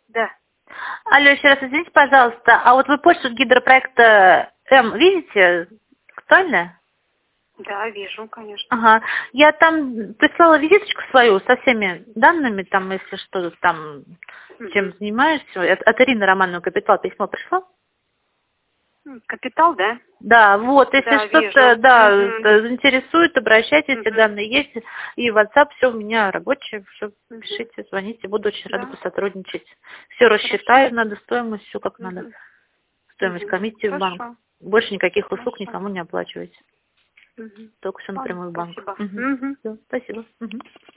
Да. Алло, еще раз извините, пожалуйста, а вот вы почту гидропроекта М видите? Актуально? Да, вижу, конечно. Ага. Я там прислала визиточку свою со всеми данными, там, если что, там, чем Угу. занимаешься. От Ирины Романовны Капитал письмо пришло? Капитал, да? Да, вот, если Да, что-то, вижу. да, Угу. заинтересует, обращайтесь, все Угу. данные есть. И WhatsApp, все у меня рабочее, все Угу. пишите, звоните, буду очень рада Да, посотрудничать. Все хорошо. рассчитаю, надо стоимость, все как надо. Угу. Стоимость Угу. комиссии в банк. Хорошо. Больше никаких услуг Хорошо. никому не оплачиваете. Угу. Только все Ладно, напрямую в банк. спасибо. Угу. Угу. Всё, спасибо. Угу.